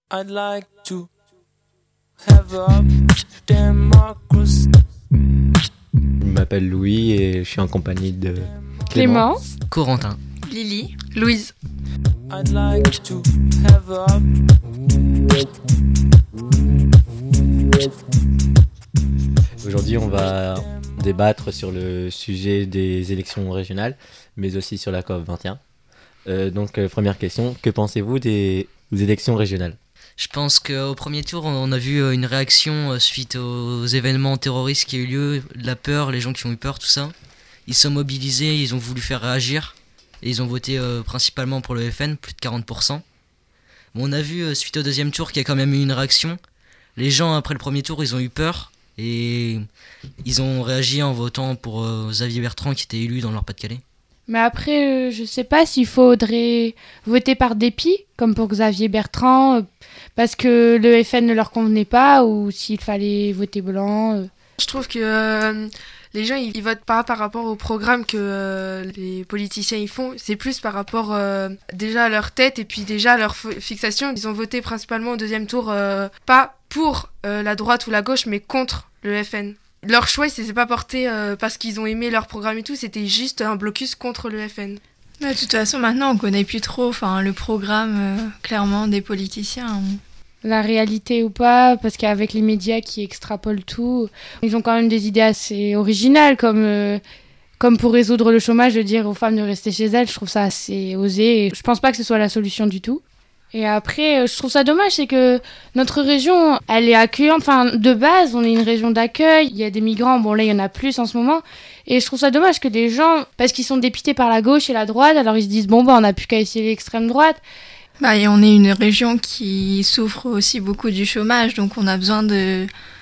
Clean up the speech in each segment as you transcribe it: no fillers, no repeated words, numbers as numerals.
I'd like to have a democracy. Je m'appelle Louis et je suis en compagnie de Clémence, Corentin, Lily, Louise. I'd like to have a Aujourd'hui, on va débattre sur le sujet des élections régionales, mais aussi sur la COP21. Donc, première question, que pensez-vous des élections régionales ? je pense qu'au premier tour, on a vu une réaction suite aux événements terroristes qui a eu lieu, la peur, les gens qui ont eu peur, tout ça. Ils se sont mobilisés, ils ont voulu faire réagir, et ils ont voté principalement pour le FN, plus de 40%. On a vu suite au deuxième tour qu'il y a quand même eu une réaction. Les gens, après le premier tour, ils ont eu peur, et ils ont réagi en votant pour Xavier Bertrand qui était élu dans leur Pas-de-Calais. Mais après, je sais pas s'il faudrait voter par dépit, comme pour Xavier Bertrand, parce que le FN ne leur convenait pas, ou s'il fallait voter blanc. Je trouve que les gens ils votent pas par rapport au programme que les politiciens ils font, c'est plus par rapport déjà à leur tête et puis déjà à leur fixation. Ils ont voté principalement au deuxième tour pas pour la droite ou la gauche mais contre le FN. Leur choix, il s'est pas porté parce qu'ils ont aimé leur programme et tout, c'était juste un blocus contre le FN. De toute façon, maintenant, on connaît plus trop le programme, clairement, des politiciens. La réalité ou pas, parce qu'avec les médias qui extrapolent tout, ils ont quand même des idées assez originales, comme pour résoudre le chômage, de dire aux femmes de rester chez elles. Je trouve ça assez osé, et je pense pas que ce soit la solution du tout. Et après, je trouve ça dommage, c'est que notre région, elle est accueillante. Enfin, de base, on est une région d'accueil. Il y a des migrants. Bon, là, il y en a plus en ce moment. Et je trouve ça dommage que des gens, parce qu'ils sont dépités par la gauche et la droite, alors ils se disent, bon, on n'a plus qu'à essayer l'extrême droite. Et on est une région qui souffre aussi beaucoup du chômage. Donc, on a besoin de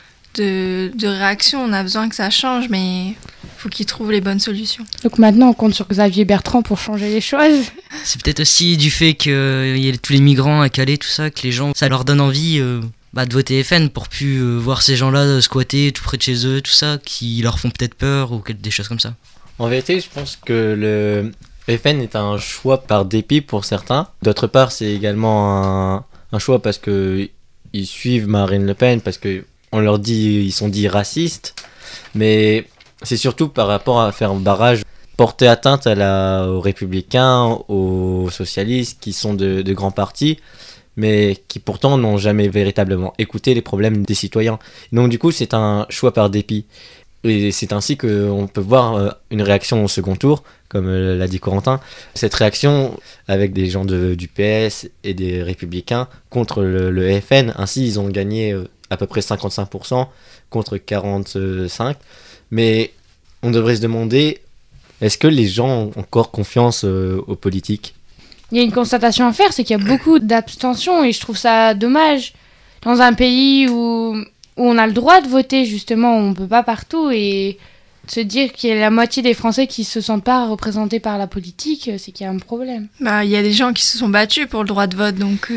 réaction. On a besoin que ça change, mais il faut qu'ils trouvent les bonnes solutions. Donc maintenant, on compte sur Xavier Bertrand pour changer les choses. C'est peut-être aussi du fait qu'il y a tous les migrants à Calais, tout ça, que les gens, ça leur donne envie de voter FN pour plus voir ces gens-là squatter tout près de chez eux, tout ça, qui leur font peut-être peur ou des choses comme ça. En vérité, je pense que le FN est un choix par dépit pour certains. D'autre part, c'est également un choix parce qu'ils suivent Marine Le Pen, parce qu'on leur dit, ils sont dits racistes, mais c'est surtout par rapport à faire un barrage, porter atteinte aux républicains, aux socialistes, qui sont de grands partis, mais qui pourtant n'ont jamais véritablement écouté les problèmes des citoyens. Donc du coup, c'est un choix par dépit. Et c'est ainsi qu'on peut voir une réaction au second tour, comme l'a dit Corentin. Cette réaction avec des gens du PS et des républicains contre le FN, ainsi ils ont gagné à peu près 55% contre 45%. Mais on devrait se demander, est-ce que les gens ont encore confiance aux politiques ? Il y a une constatation à faire, c'est qu'il y a beaucoup d'abstention et je trouve ça dommage. Dans un pays où on a le droit de voter, justement, on ne peut pas partout, et se dire qu'il y a la moitié des Français qui ne se sentent pas représentés par la politique, c'est qu'il y a un problème. Il y a des gens qui se sont battus pour le droit de vote, donc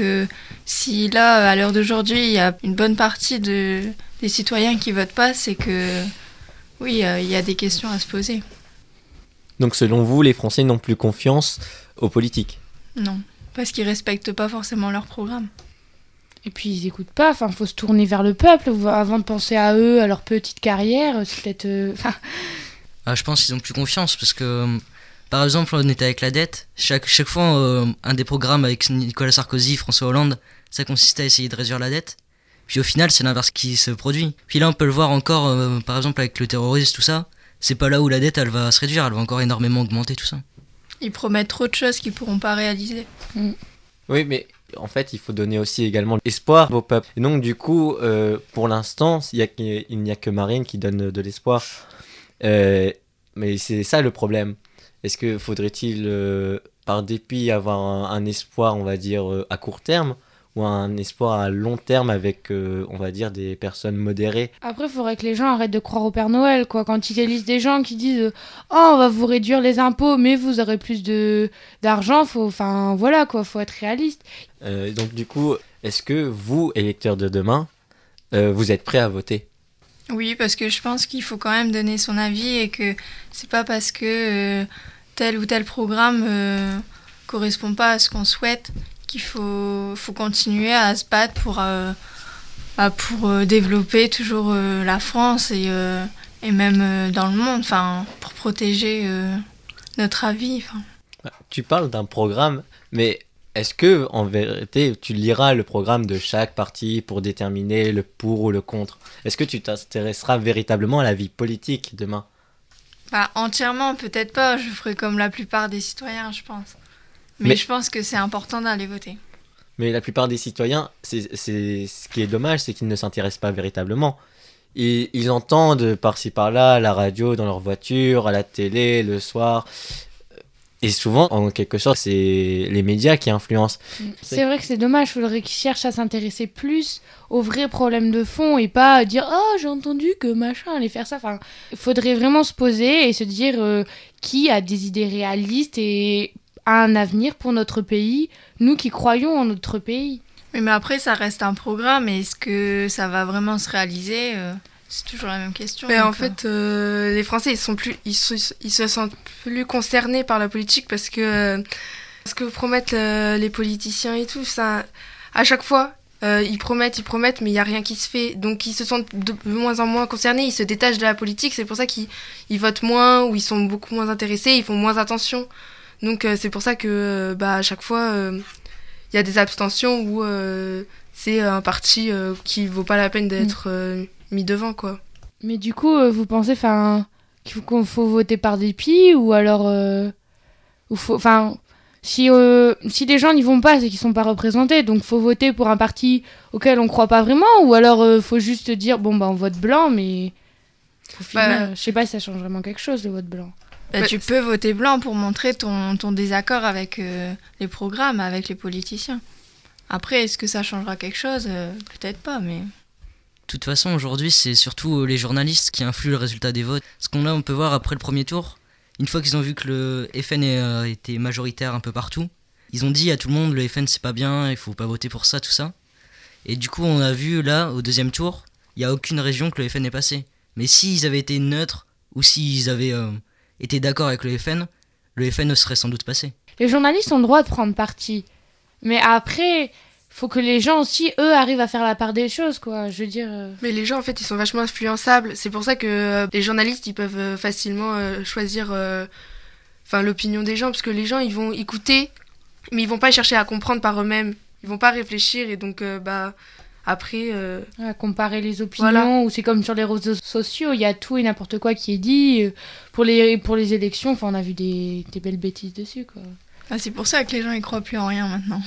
si là, à l'heure d'aujourd'hui, il y a une bonne partie des citoyens qui ne votent pas, c'est que oui, il y a des questions à se poser. Donc selon vous, les Français n'ont plus confiance aux politiques ? Non, parce qu'ils ne respectent pas forcément leur programme. Et puis ils n'écoutent pas, il faut se tourner vers le peuple avant de penser à eux, à leur petite carrière, c'est peut-être... Je pense qu'ils n'ont plus confiance, parce que, par exemple, on était avec la dette, chaque fois, un des programmes avec Nicolas Sarkozy, François Hollande, ça consistait à essayer de réduire la dette. Puis au final, c'est l'inverse qui se produit. Puis là, on peut le voir encore, par exemple, avec le terrorisme, tout ça. C'est pas là où la dette, elle va se réduire, elle va encore énormément augmenter, tout ça. Ils promettent trop de choses qu'ils pourront pas réaliser. Oui, mais en fait, il faut donner aussi également espoir au peuple. Et donc, du coup, pour l'instant, il n'y a que Marine qui donne de l'espoir. Mais c'est ça le problème. Est-ce que faudrait-il, par dépit, avoir un espoir, on va dire, à court terme, ou un espoir à long terme avec, on va dire, des personnes modérées ? Après, il faudrait que les gens arrêtent de croire au Père Noël, quoi. Quand ils élisent des gens qui disent « Oh, on va vous réduire les impôts, mais vous aurez plus d'argent », faut être réaliste. Donc du coup, est-ce que vous, électeurs de demain, vous êtes prêts à voter ? Oui, parce que je pense qu'il faut quand même donner son avis et que c'est pas parce que tel ou tel programme correspond pas à ce qu'on souhaite qu'il faut continuer à se battre pour développer toujours la France et même dans le monde, pour protéger notre avis. Tu parles d'un programme, mais est-ce que en vérité tu liras le programme de chaque parti pour déterminer le pour ou le contre? Est-ce que tu t'intéresseras véritablement à la vie politique demain? Entièrement, peut-être pas. Je ferai comme la plupart des citoyens, je pense. Mais je pense que c'est important d'aller voter. Mais la plupart des citoyens, c'est ce qui est dommage, c'est qu'ils ne s'intéressent pas véritablement. Ils entendent par-ci par-là, à la radio, dans leur voiture, à la télé, le soir. Et souvent, en quelque sorte, c'est les médias qui influencent. C'est vrai que c'est dommage, il faudrait qu'ils cherchent à s'intéresser plus aux vrais problèmes de fond et pas dire « Oh, j'ai entendu que machin allait faire ça ». Il faudrait vraiment se poser et se dire qui a des idées réalistes et a un avenir pour notre pays, nous qui croyons en notre pays. Oui, mais après, ça reste un programme et est-ce que ça va vraiment se réaliser c'est toujours la même question. Mais en fait, les Français, ils se sentent plus concernés par la politique parce que ce que promettent les politiciens et tout, ça, à chaque fois, ils promettent, mais il n'y a rien qui se fait. Donc, ils se sentent de moins en moins concernés, ils se détachent de la politique. C'est pour ça qu'ils votent moins ou ils sont beaucoup moins intéressés, ils font moins attention. Donc, c'est pour ça que à chaque fois, il y a des abstentions où c'est un parti qui ne vaut pas la peine d'être mis devant, quoi. Mais du coup, vous pensez qu'il faut voter par dépit ou alors si les gens n'y vont pas, c'est qu'ils sont pas représentés, donc faut voter pour un parti auquel on croit pas vraiment, ou alors faut juste dire on vote blanc, mais au final, je sais pas si ça change vraiment quelque chose le vote blanc. Tu peux voter blanc pour montrer ton désaccord avec les programmes, avec les politiciens. Après, est-ce que ça changera quelque chose ? Peut-être pas, mais... De toute façon, aujourd'hui, c'est surtout les journalistes qui influent le résultat des votes. Ce on peut voir après le premier tour, une fois qu'ils ont vu que le FN était majoritaire un peu partout, ils ont dit à tout le monde, le FN c'est pas bien, il faut pas voter pour ça, tout ça. Et du coup, on a vu là, au deuxième tour, il n'y a aucune région que le FN est passé. Mais s'ils avaient été neutres, ou s'ils avaient été d'accord avec le FN serait sans doute passé. Les journalistes ont le droit de prendre parti. Mais après... faut que les gens aussi, eux, arrivent à faire la part des choses, quoi. Je veux dire... Mais les gens, en fait, ils sont vachement influençables. C'est pour ça que les journalistes, ils peuvent facilement choisir l'opinion des gens. Parce que les gens, ils vont écouter, mais ils vont pas chercher à comprendre par eux-mêmes. Ils vont pas réfléchir. Et donc, après... À comparer les opinions, voilà. Ou c'est comme sur les réseaux sociaux, il y a tout et n'importe quoi qui est dit. Pour les élections, on a vu des belles bêtises dessus, quoi. C'est pour ça que les gens, ils croient plus en rien, maintenant.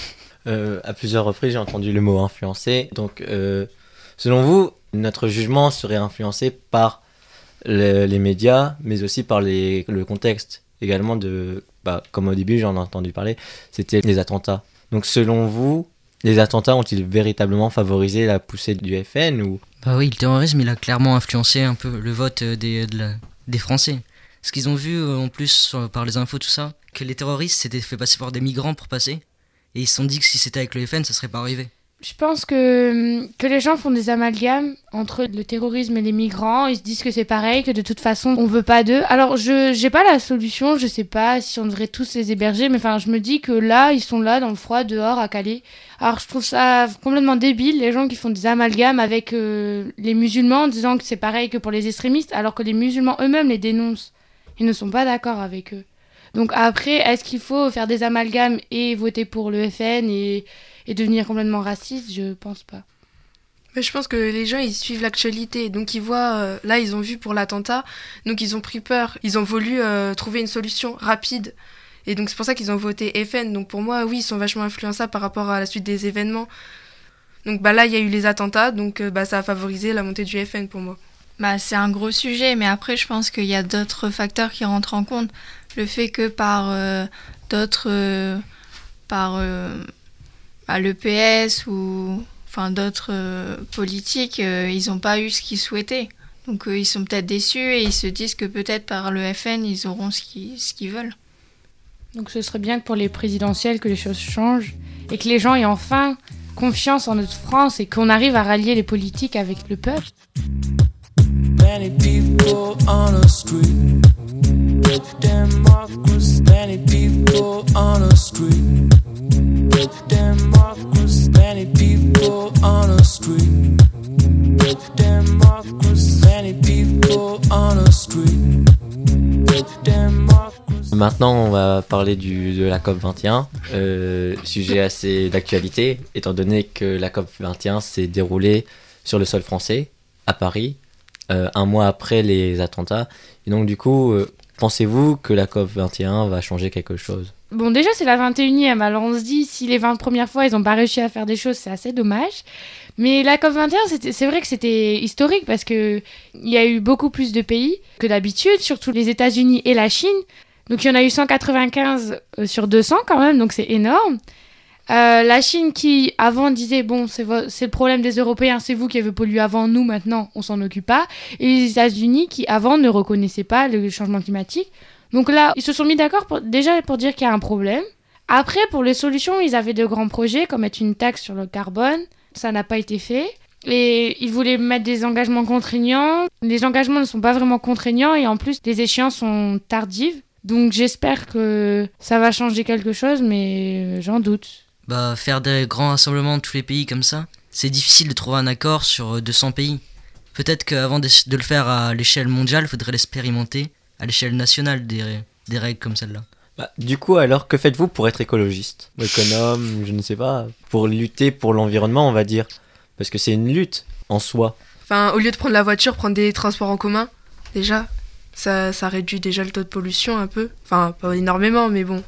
À plusieurs reprises, j'ai entendu le mot influencer. Donc, selon vous, notre jugement serait influencé par les médias, mais aussi par le contexte également comme au début, j'en ai entendu parler, c'était les attentats. Donc, selon vous, les attentats ont-ils véritablement favorisé la poussée du FN ou... Oui, le terrorisme, il a clairement influencé un peu le vote des Français. Parce qu'ils ont vu, en plus, par les infos, tout ça, que les terroristes s'étaient fait passer par des migrants pour passer. Et ils se sont dit que si c'était avec le FN, ça serait pas arrivé. Je pense que les gens font des amalgames entre le terrorisme et les migrants. Ils se disent que c'est pareil, que de toute façon, on veut pas d'eux. Alors, j'ai pas la solution, je sais pas si on devrait tous les héberger, mais je me dis que là, ils sont là, dans le froid, dehors, à Calais. Alors, je trouve ça complètement débile, les gens qui font des amalgames avec les musulmans, en disant que c'est pareil que pour les extrémistes, alors que les musulmans eux-mêmes les dénoncent. Ils ne sont pas d'accord avec eux. Donc après, est-ce qu'il faut faire des amalgames et voter pour le FN et devenir complètement raciste ? Je pense pas. Mais je pense que les gens, ils suivent l'actualité. Donc ils voient, là, ils ont vu pour l'attentat, donc ils ont pris peur. Ils ont voulu trouver une solution rapide. Et donc c'est pour ça qu'ils ont voté FN. Donc pour moi, oui, ils sont vachement influençables par rapport à la suite des événements. Donc là, il y a eu les attentats, donc ça a favorisé la montée du FN pour moi. C'est un gros sujet, mais après, je pense qu'il y a d'autres facteurs qui rentrent en compte. Le fait que par l'EPS ou d'autres politiques, ils n'ont pas eu ce qu'ils souhaitaient. Donc ils sont peut-être déçus et ils se disent que peut-être par le FN, ils auront ce qu'ils veulent. Donc ce serait bien que pour les présidentielles, que les choses changent et que les gens aient enfin confiance en notre France et qu'on arrive à rallier les politiques avec le peuple. Many people on a street. Democracy. Many people on a street. Democracy, many people on a street. Democracy, many people on a street. Democracy. Maintenant, on va parler de la COP21, sujet assez d'actualité, étant donné que la COP21 s'est déroulée sur le sol français, à Paris, un mois après les attentats. Et donc, du coup, pensez-vous que la COP21 va changer quelque chose ? Bon, déjà, c'est la 21e. Alors, on se dit, si les 20 premières fois, ils n'ont pas réussi à faire des choses, c'est assez dommage. Mais la COP21, c'est vrai que c'était historique parce qu'il y a eu beaucoup plus de pays que d'habitude, surtout les États-Unis et la Chine. Donc, il y en a eu 195 sur 200 quand même, donc c'est énorme. La Chine qui, avant, disait, bon, c'est le problème des Européens, c'est vous qui avez pollué avant nous, maintenant, on s'en occupe pas. Et les États-Unis qui, avant, ne reconnaissaient pas le changement climatique. Donc là, ils se sont mis d'accord déjà pour dire qu'il y a un problème. Après, pour les solutions, ils avaient de grands projets, comme mettre une taxe sur le carbone. Ça n'a pas été fait. Et ils voulaient mettre des engagements contraignants. Les engagements ne sont pas vraiment contraignants et en plus, les échéances sont tardives. Donc j'espère que ça va changer quelque chose, mais j'en doute. Bah, faire des grands rassemblements de tous les pays comme ça, c'est difficile de trouver un accord sur 200 pays. Peut-être qu'avant de le faire à l'échelle mondiale, il faudrait l'expérimenter à l'échelle nationale, des règles comme celle-là. Bah, du coup, alors, que faites-vous pour être écologiste ? Ou économe, je ne sais pas, pour lutter pour l'environnement, on va dire. Parce que c'est une lutte en soi. Enfin, au lieu de prendre la voiture, prendre des transports en commun, déjà, ça réduit déjà le taux de pollution un peu. Enfin, pas énormément, mais bon.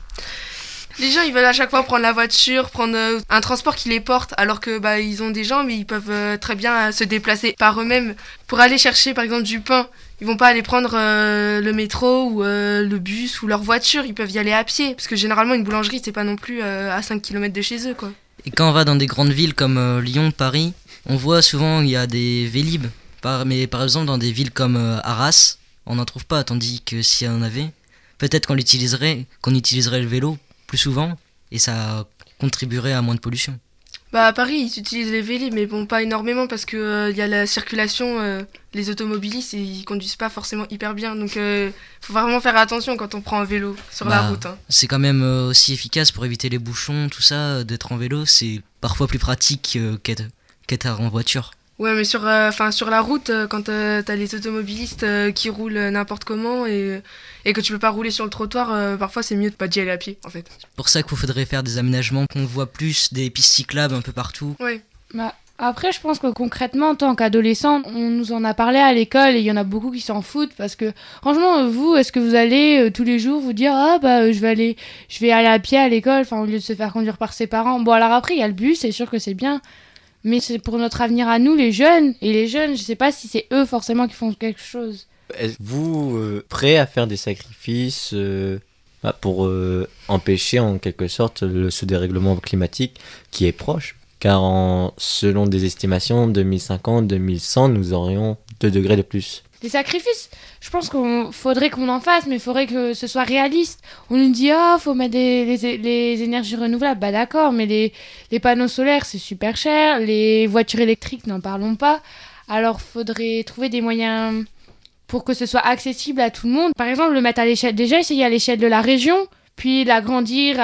Les gens, ils veulent à chaque fois prendre la voiture, prendre un transport qui les porte, alors que ils ont des gens, mais ils peuvent très bien se déplacer par eux-mêmes. Pour aller chercher, par exemple, du pain, ils vont pas aller prendre le métro ou le bus ou leur voiture, ils peuvent y aller à pied. Parce que généralement, une boulangerie, c'est pas non plus à 5 km de chez eux, quoi. Et quand on va dans des grandes villes comme Lyon, Paris, on voit souvent il y a des Vélib. Mais par exemple, dans des villes comme Arras, on n'en trouve pas, tandis que s'il y en avait, peut-être qu'on utiliserait le vélo plus souvent et ça contribuerait à moins de pollution. À Paris, ils utilisent les Vélib, mais bon, pas énormément parce que y a la circulation, les automobilistes, ils conduisent pas forcément hyper bien. Donc, faut vraiment faire attention quand on prend un vélo sur la route. Hein. C'est quand même aussi efficace pour éviter les bouchons, tout ça, d'être en vélo. C'est parfois plus pratique qu'être en voiture. Ouais, mais sur la route, quand t'as les automobilistes qui roulent n'importe comment et que tu peux pas rouler sur le trottoir, parfois c'est mieux de pas d'y aller à pied, en fait. C'est pour ça qu'il faudrait faire des aménagements, qu'on voit plus des pistes cyclables un peu partout. Ouais. Après, je pense que concrètement, en tant qu'adolescent, on nous en a parlé à l'école et il y en a beaucoup qui s'en foutent parce que, franchement, vous, est-ce que vous allez tous les jours vous dire je vais aller à pied à l'école, au lieu de se faire conduire par ses parents. Bon, alors après, il y a le bus, c'est sûr que c'est bien. Mais c'est pour notre avenir à nous, les jeunes. Et les jeunes, je sais pas si c'est eux forcément qui font quelque chose. Êtes-vous prêt à faire des sacrifices pour empêcher en quelque sorte ce dérèglement climatique qui est proche ? Car selon des estimations, 2050, 2100, nous aurions 2 degrés de plus. Des sacrifices, je pense qu'il faudrait qu'on en fasse, mais il faudrait que ce soit réaliste. On nous dit, faut mettre les énergies renouvelables. D'accord, mais les panneaux solaires, c'est super cher. Les voitures électriques, n'en parlons pas. Alors, il faudrait trouver des moyens pour que ce soit accessible à tout le monde. Par exemple, le mettre à l'échelle, déjà essayer à l'échelle de la région, puis l'agrandir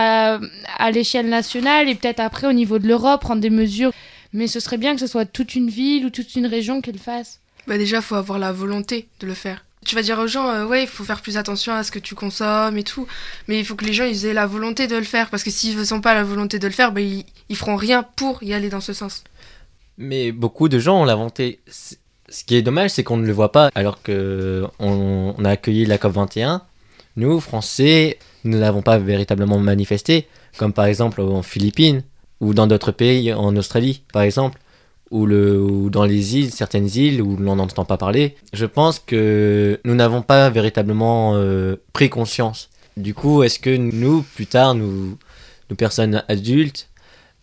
à l'échelle nationale, et peut-être après, au niveau de l'Europe, prendre des mesures. Mais ce serait bien que ce soit toute une ville ou toute une région qui le fasse. Déjà, faut avoir la volonté de le faire. Tu vas dire aux gens, il faut faire plus attention à ce que tu consommes et tout. Mais il faut que les gens ils aient la volonté de le faire. Parce que s'ils ne sont pas la volonté de le faire, ils feront rien pour y aller dans ce sens. Mais beaucoup de gens ont la volonté. Ce qui est dommage, c'est qu'on ne le voit pas. Alors qu'on a accueilli la COP21, nous, Français, nous n'avons pas véritablement manifesté. Comme par exemple en Philippines ou dans d'autres pays, en Australie par exemple. Ou dans les îles, certaines îles où l'on n'entend pas parler, je pense que nous n'avons pas véritablement pris conscience. Du coup, est-ce que nous, plus tard, nous personnes adultes,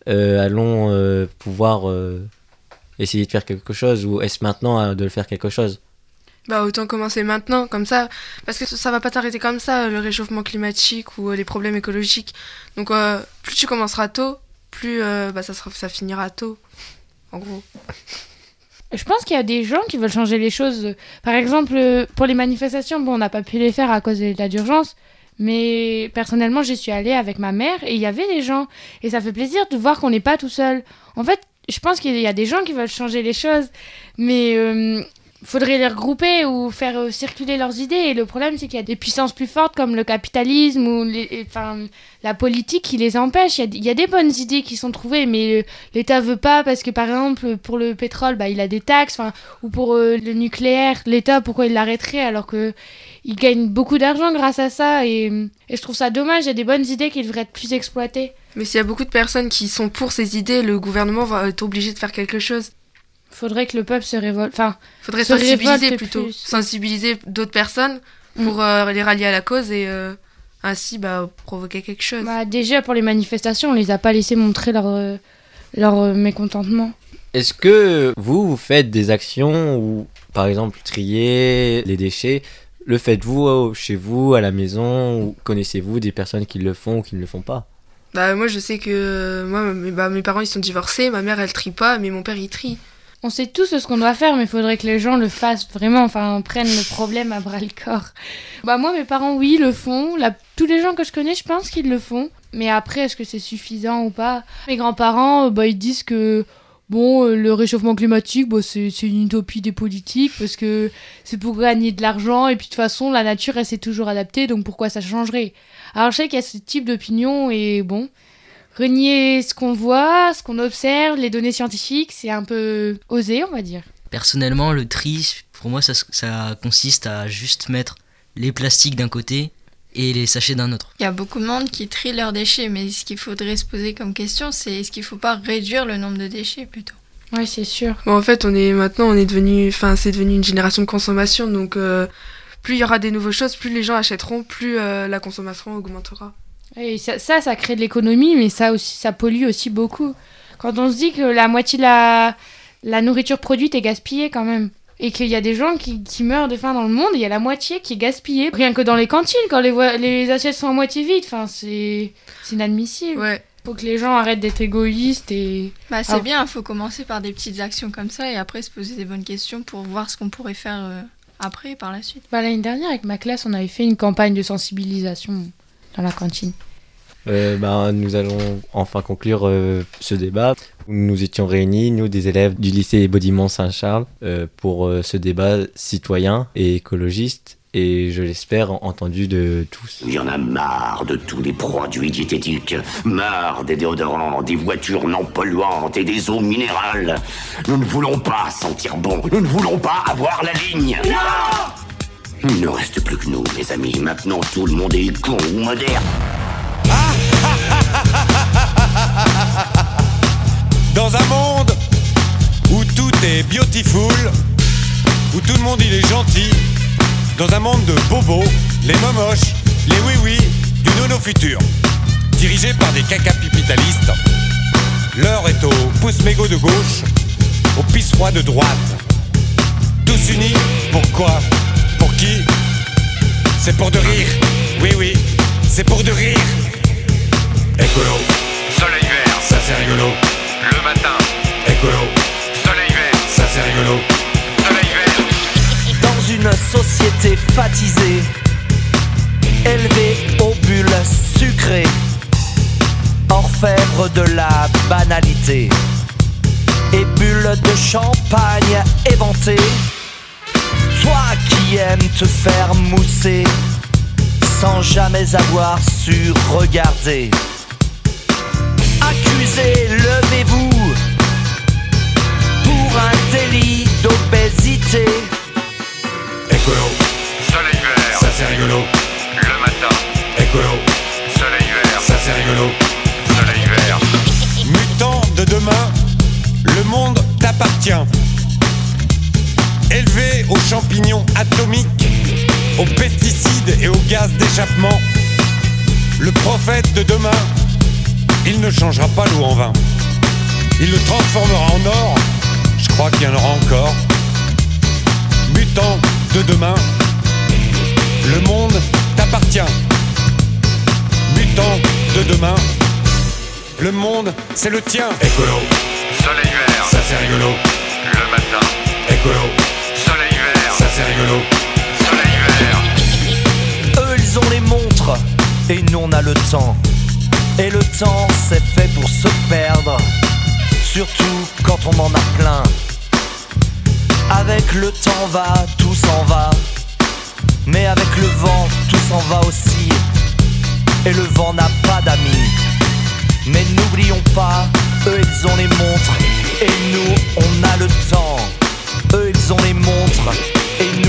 allons pouvoir essayer de faire quelque chose, ou est-ce maintenant de le faire quelque chose ? Autant commencer maintenant, comme ça, parce que ça va pas t'arrêter comme ça, le réchauffement climatique ou les problèmes écologiques. Donc, plus tu commenceras tôt, plus ça finira tôt. En gros. Je pense qu'il y a des gens qui veulent changer les choses. Par exemple, pour les manifestations, on n'a pas pu les faire à cause de l'état d'urgence, Mais personnellement, j'y suis allée avec ma mère et il y avait des gens. Et ça fait plaisir de voir qu'on n'est pas tout seul. En fait, je pense qu'il y a des gens qui veulent changer les choses, mais faudrait les regrouper ou faire circuler leurs idées. Et le problème, c'est qu'il y a des puissances plus fortes comme le capitalisme ou la politique qui les empêche. Il y a des bonnes idées qui sont trouvées, mais l'État veut pas parce que, par exemple, pour le pétrole, il a des taxes, ou pour le nucléaire, l'État, pourquoi il l'arrêterait alors que il gagne beaucoup d'argent grâce à ça. Et je trouve ça dommage, il y a des bonnes idées qui devraient être plus exploitées. Mais s'il y a beaucoup de personnes qui sont pour ces idées, le gouvernement va être obligé de faire quelque chose. Faudrait que le peuple se révolte. Faudrait se sensibiliser révolte plutôt. plus. Sensibiliser d'autres personnes pour les rallier à la cause et ainsi provoquer quelque chose. Déjà, pour les manifestations, on les a pas laissés montrer leur mécontentement. Est-ce que vous faites des actions où, par exemple, trier les déchets, le faites-vous chez vous, à la maison, ou connaissez-vous des personnes qui le font ou qui ne le font pas ? Moi, je sais que mes parents, ils sont divorcés, ma mère, elle trie pas, mais mon père, il trie. On sait tous ce qu'on doit faire, mais il faudrait que les gens le fassent vraiment, prennent le problème à bras le corps. Moi, mes parents, oui, le font. Tous les gens que je connais, je pense qu'ils le font. Mais après, est-ce que c'est suffisant ou pas ? Mes grands-parents, ils disent que le réchauffement climatique, c'est une utopie des politiques parce que c'est pour gagner de l'argent et puis de toute façon, la nature, elle s'est toujours adaptée, donc pourquoi ça changerait ? Alors, je sais qu'il y a ce type d'opinion et renier ce qu'on voit, ce qu'on observe, les données scientifiques, c'est un peu osé, on va dire. Personnellement, le tri, pour moi, ça consiste à juste mettre les plastiques d'un côté et les sachets d'un autre. Il y a beaucoup de monde qui trie leurs déchets, mais ce qu'il faudrait se poser comme question, c'est est-ce qu'il ne faut pas réduire le nombre de déchets plutôt ? Oui, c'est sûr. En fait, c'est devenu une génération de consommation, donc plus il y aura des nouvelles choses, plus les gens achèteront, plus la consommation augmentera. Et ça crée de l'économie, mais ça aussi, ça pollue aussi beaucoup. Quand on se dit que la moitié de la nourriture produite est gaspillée quand même, et qu'il y a des gens qui meurent de faim dans le monde, il y a la moitié qui est gaspillée. Rien que dans les cantines, quand les assiettes sont à moitié vides, c'est inadmissible. Ouais. Faut que les gens arrêtent d'être égoïstes et... c'est bien, il faut commencer par des petites actions comme ça et après se poser des bonnes questions pour voir ce qu'on pourrait faire après, par la suite. L'année dernière, avec ma classe, on avait fait une campagne de sensibilisation dans la cantine. Nous allons enfin conclure ce débat. Nous étions réunis, nous des élèves du lycée Baudimont-Saint-Charles, pour ce débat citoyen et écologiste, et je l'espère entendu de tous. Il y en a marre de tous les produits diététiques, marre des déodorants, des voitures non polluantes et des eaux minérales. Nous ne voulons pas sentir bon, nous ne voulons pas avoir la ligne. Non ! Il ne reste plus que nous, mes amis. Maintenant, tout le monde est con ou moderne. Dans un monde où tout est beautiful, où tout le monde il est gentil, dans un monde de bobos, les momoches, les oui-oui, du nono futur, dirigé par des caca-pipitalistes, l'heure est au pouce mégot de gauche, au pisse-roi de droite. Tous unis, pourquoi ? Pour qui ? C'est pour de rire, oui, c'est pour de rire. Écolo, soleil vert, ça c'est rigolo. Le matin, écolo, soleil vert, ça c'est rigolo. Soleil vert. Dans une société fatisée, élevée aux bulles sucrées, orfèvre de la banalité et bulles de champagne éventées, toi qui aimes te faire mousser sans jamais avoir su regarder. Accusés, levez-vous pour un délit d'obésité. Écolo, soleil vert, ça c'est rigolo. Le matin, écolo, soleil vert, ça c'est rigolo. Soleil vert. Mutant de demain, le monde t'appartient. Élevé aux champignons atomiques, aux pesticides et aux gaz d'échappement, le prophète de demain, il ne changera pas l'eau en vin. Il le transformera en or, je crois qu'il y en aura encore. Mutant de demain, le monde t'appartient. Mutant de demain, le monde c'est le tien. Écolo, soleil vert, ça c'est rigolo. Le matin, écolo, soleil vert, ça c'est rigolo. Soleil vert. Eux ils ont les montres et nous on a le temps. Et le temps c'est fait pour se perdre, surtout quand on en a plein. Avec le temps va, tout s'en va, mais avec le vent, tout s'en va aussi. Et le vent n'a pas d'amis. Mais n'oublions pas, eux ils ont les montres, et nous on a le temps. Eux ils ont les montres, et nous